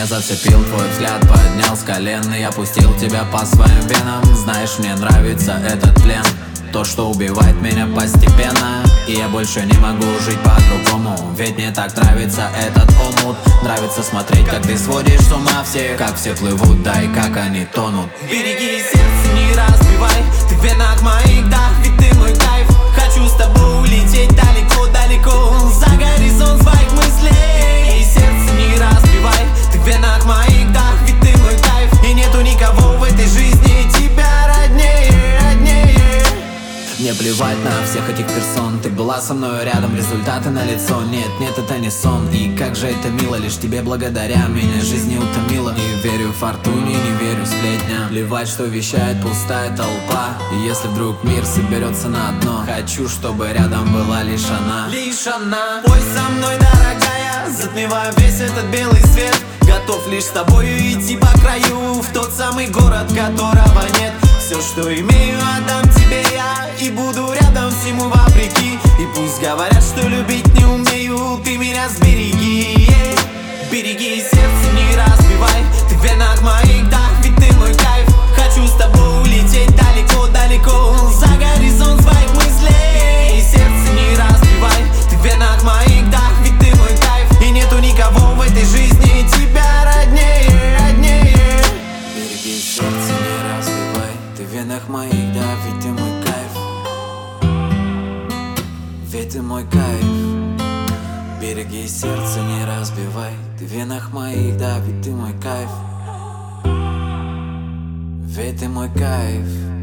Меня зацепил твой взгляд, поднял с колен, и я пустил тебя по своим венам. Знаешь, мне нравится этот плен, то, что убивает меня постепенно. И я больше не могу жить по-другому, ведь мне так нравится этот омут. Нравится смотреть, как ты сводишь с ума всех, как все плывут, да и как они тонут. Береги сердце, не разбивай, ты в венах моих, да, ведь ты мой кайф. Хочу с тобой улететь далеко-далеко, за горизонт своих мыслей. И сердце не разбивай, ты в венах моих, да, ведь ты мой кайф. И нету никого в этой жизни тебя роднее, роднее. Мне плевать на всех этих персон, ты была со мной рядом, результаты налицо. Нет, нет, это не сон, и как же это мило, лишь тебе благодаря меня жизнь не утомила. Не верю фортуне, не верю сплетням, плевать, что вещает пустая толпа. И если вдруг мир соберется на дно, хочу, чтобы рядом была лишь она. Лишь она. Пой со мной, дорогая, затмевая весь этот белый свет. Готов лишь с тобою идти по краю, в тот самый город, которого нет. Все, что имею, отдам тебе я, и буду рядом всему вопреки. И пусть говорят, что любить не умею, ты меня сбереги, береги, сердце не разбивай, ты в венах моих, да, ведь ты мой кайф. Хочу с тобой улететь далеко-далеко, за горизонт своих мыслей. И сердце не разбивай, ты в венах моих, да, ведь ты мой кайф. И нету никого в этой жизни тебя роднее, роднее. Береги сердце, не разбивай, ты в венах моих, да, ведь ты мой кайф. Ведь ты мой кайф. Береги сердце, не разбивай, ты в венах моих, да, ведь ты мой кайф. Ведь ты мой кайф.